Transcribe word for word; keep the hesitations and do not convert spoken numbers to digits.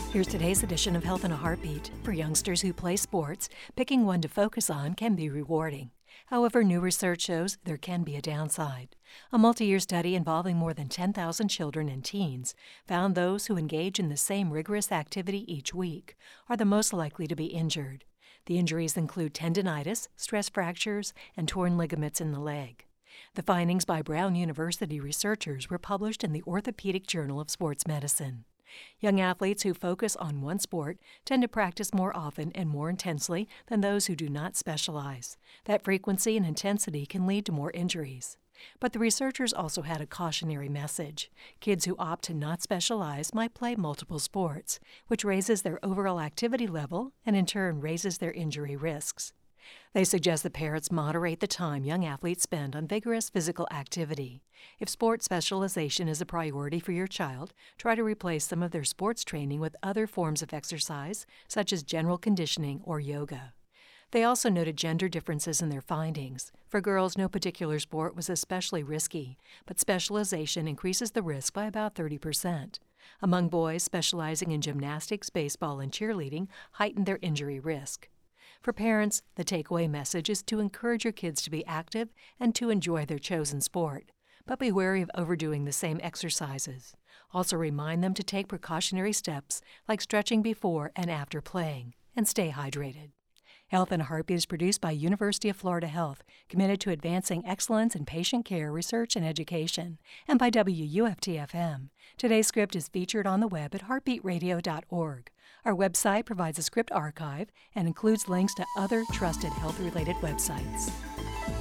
Here's today's edition of Health in a Heartbeat. For youngsters who play sports, picking one to focus on can be rewarding. However, new research shows there can be a downside. A multi-year study involving more than ten thousand children and teens found those who engage in the same rigorous activity each week are the most likely to be injured. The injuries include tendinitis, stress fractures, and torn ligaments in the leg. The findings by Brown University researchers were published in the Orthopedic Journal of Sports Medicine. Young athletes who focus on one sport tend to practice more often and more intensely than those who do not specialize. That frequency and intensity can lead to more injuries. But the researchers also had a cautionary message. Kids who opt to not specialize might play multiple sports, which raises their overall activity level and in turn raises their injury risks. They suggest that parents moderate the time young athletes spend on vigorous physical activity. If sports specialization is a priority for your child, try to replace some of their sports training with other forms of exercise, such as general conditioning or yoga. They also noted gender differences in their findings. For girls, no particular sport was especially risky, but specialization increases the risk by about thirty percent. Among boys, specializing in gymnastics, baseball, and cheerleading heightened their injury risk. For parents, the takeaway message is to encourage your kids to be active and to enjoy their chosen sport, but be wary of overdoing the same exercises. Also remind them to take precautionary steps like stretching before and after playing, and stay hydrated. Health in a Heartbeat is produced by University of Florida Health, committed to advancing excellence in patient care, research, and education, and by W U F T F M. Today's script is featured on the web at heartbeat radio dot org. Our website provides a script archive and includes links to other trusted health-related websites.